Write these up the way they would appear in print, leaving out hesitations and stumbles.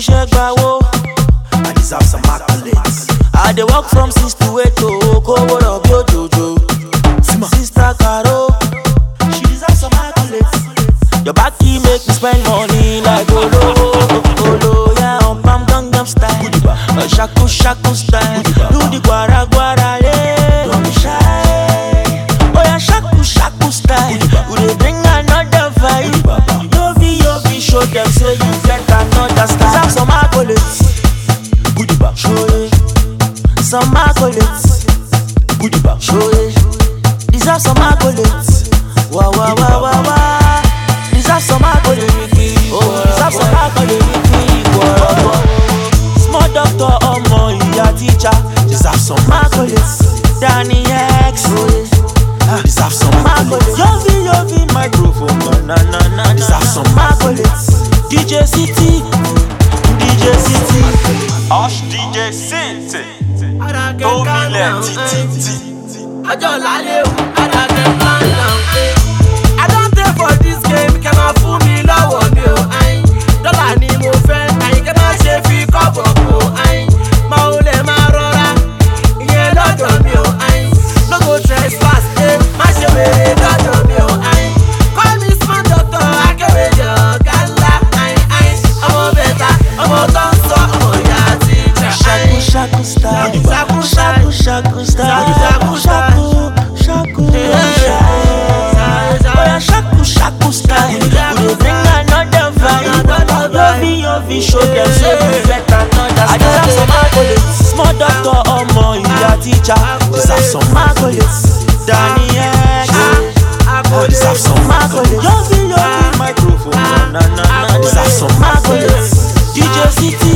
ṣiṣẹ́ gbawó. I deserve some accolades. I dey work from 6 to 8 to kówó lọ bí òjòjò. Sister Caro, she deserve some accolades. Your body make me spend money like Olo, yeah, on Pam Gangnam style, Shaku Shaku style, do the Guara Guara, yeah, don't be shy. Oh yeah, Shaku Shaku style, we dey bring another vibe. Yovi, show them say you get another style. Deserve some accolades, show it. Some accolades, show it. Deserve some accolades, wow. Deserve some accolades, deserve some accolades. Small doctor, yeah, teacher. Deserve some accolades. Danny X, deserve some accolades. Yovi, microphone, na. Deserve some accolades. DJ City. Osh DJ City. Tomile Titi. I don't pay for this game, can I fool me now on you? Dollar ni mo fẹ́, àyìn kẹ́ máa ṣe fi kọ́bọ̀ kó máa ó lè máa rọra, ìyẹn lọ́dọ̀ mi ò no go trespass, má ṣe wèrè lọ́dọ̀ mi ò call me smart doctor, akẹ́wéjọ gálá, ọmọ bẹ̀ta, ọmọ tó ń sọ, ọmọ ìyá tíjà. Shaku style, shaku style, shaku. Oh yeah, shaku style. We bring another vibe. Yovi, show them say you get another style. I deserve some accolades. Small doctor, yeah, teacher. Deserve some accolades. Danny X, deserve some accolades. Yovi, microphone, na. Deserve some accolades. DJ City.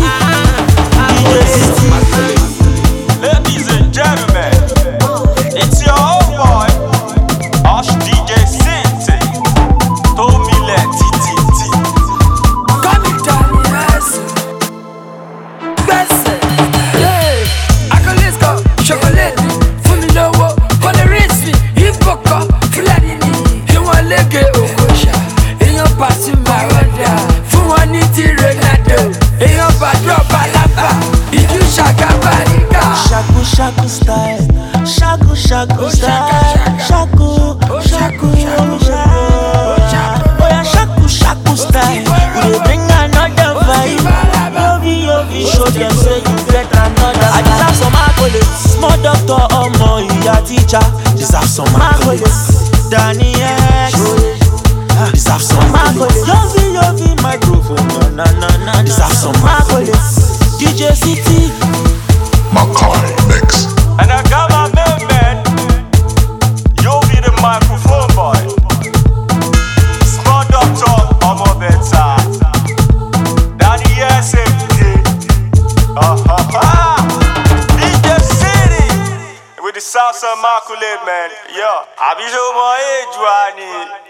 Ladies and gentlemen, it's your own boy, Osh DJ City. Tomile Titi. Come it down, yes. Best. Yeah. Accolades go, chocolate. Fún mi lówó, kò lè rinse mi. Ìfọ̀kọ̀, Fúlàní ni. Ìwọ̀n lége òkòṣà. Èèyàn pàṣẹ Maradona. Fún wọn ní ti Ronaldo. Èèyàn bàdúrà Balaba. Ìjú ṣàgàbà nígbà. Shaku style, shaku style, shaku. Oh yeah, shaku style. We dey bring another vibe. Yovi, show them say you get another. I deserve some accolades. Small doctor, yeah, teacher. Deserve some accolades. Danny X, deserve some accolades. Yovi, microphone, na. Deserve some accolades. DJ City. Makai Mix. And I got my man. You'll be the microphone boy. Small doctor, I'm a better. Danny SMD. DJ City. With the South Immaculate, man. Yo, I be so my age, Johnny.